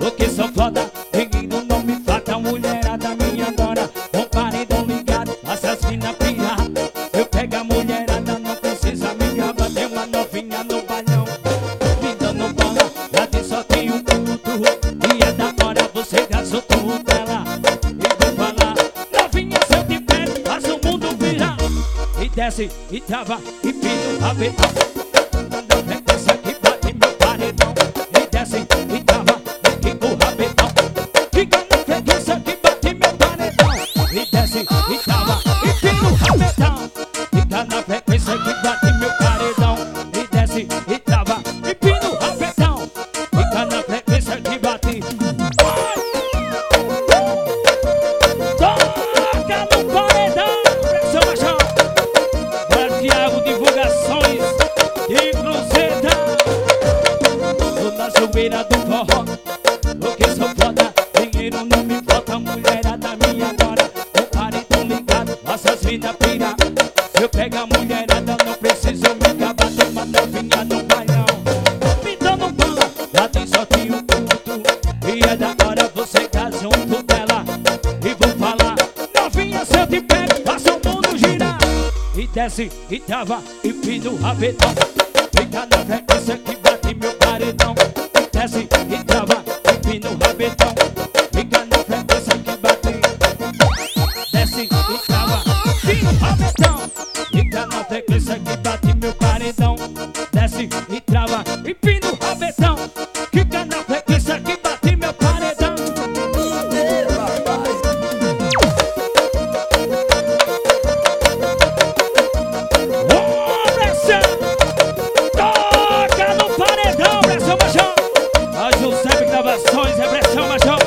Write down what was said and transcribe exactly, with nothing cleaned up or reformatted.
O que sou foda, menino não me falta, mulherada me adora. Com paredão ligado, assassina pira. Eu pego a mulherada, não precisa me gravar. Tem uma novinha no balão, me dando bola. Lá de só tem um culto, e é da hora, você gastou tudo dela. E vou falar, novinha, se eu te pego, faz o mundo virar. E desce, e trava, e pisa o rabetão. Quando vem essa que bate meu paredão. E desce, e trava, e quica o rabetão. Fica na freguência que bate meu paredão. E desce, e trava, e pisa o rabetão. Fica na frequência que bate meu paredão. E desce, e trava, e pisa o rabetão. Fica na frequência que bate. Toca no paredão, pressão machão. Bora, Thiago, divulgações e cruzeta. Tô na chuveira do forró, porque sou foda, dinheiro não me falta, mulherada me adora. O paredão ligado, nossas vidas pira. Se eu pego a mulherada, não preciso me acabar. Tem uma novinha no bailão, me dando bala. Lá tem só tinha um culto, e é da hora, você tá junto dela. E vou falar, novinha, se eu te pego, faça o mundo girar. E desce, e trava, e pisa o rabetão. Fica na frequência que bate meu paredão. E desce, e trava, e pisa o rabetão. Fica na frequência que bate. Desce, e trava, pisa o rabetão. Fica na frequência que bate meu paredão. Desce, e trava, e pisa o rabetão. Fica na frequência que bate meu paredão. Toca no paredão, pressão machão. A Giuseppe Gravações, é pressão machão.